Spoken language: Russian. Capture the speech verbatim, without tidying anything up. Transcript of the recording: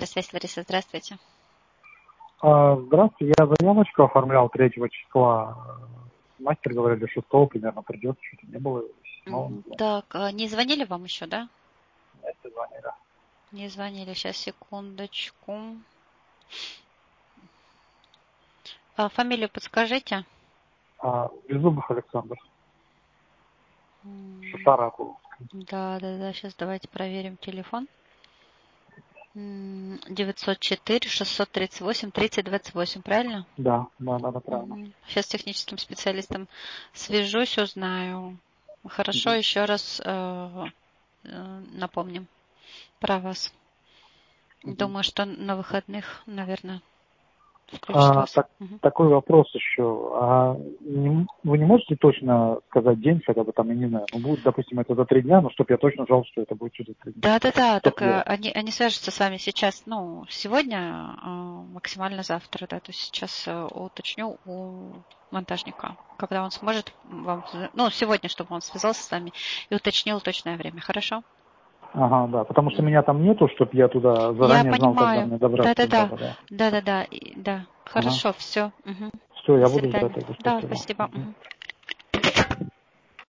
Электросвязь, Лариса, здравствуйте. А, Здравствуйте, я заявочку оформлял третьего числа. Мастер говорили, шестого примерно придет, что-то не было. седьмого. Так, а не звонили вам еще, да? Нет, не звонили. Не звонили, сейчас, секундочку. А, фамилию подскажите. А, Беззубов Александр. М, Шатара Акуловская. Да, да, да, сейчас давайте проверим телефон. М, девятьсот четыре шестьсот тридцать восемь тридцать двадцать восемь, правильно? Да, да, да, да, правильно. Мгм. Сейчас с техническим специалистом свяжусь, узнаю. Хорошо, Мгм. еще раз э, э, напомним про вас. Мгм. Думаю, что на выходных, наверное, включат А, вас. так, Мгм. такой вопрос еще. А, не- вы не можете точно сказать день, когда бы там, я не знаю, ну будет, допустим, это за три дня, но чтобы я точно знал, что это будет через три дня. Да, да, да, Чтоб так э, я... они, они свяжутся с вами сейчас, ну, сегодня, э, максимально завтра, да, то есть сейчас э, уточню у монтажника, когда он сможет вам, ну, сегодня, чтобы он связался с вами и уточнил точное время, хорошо? Ага, да, потому что Мгм. меня там нету, чтобы я туда Я заранее знал, когда понимаю, мне добраться. Да, да-да-да, да, да. да-да-да, и- да, Ага. хорошо, все, Все, до я буду ждать свидания. тогда. Да, Спасибо. спасибо. Мгм. Мгм.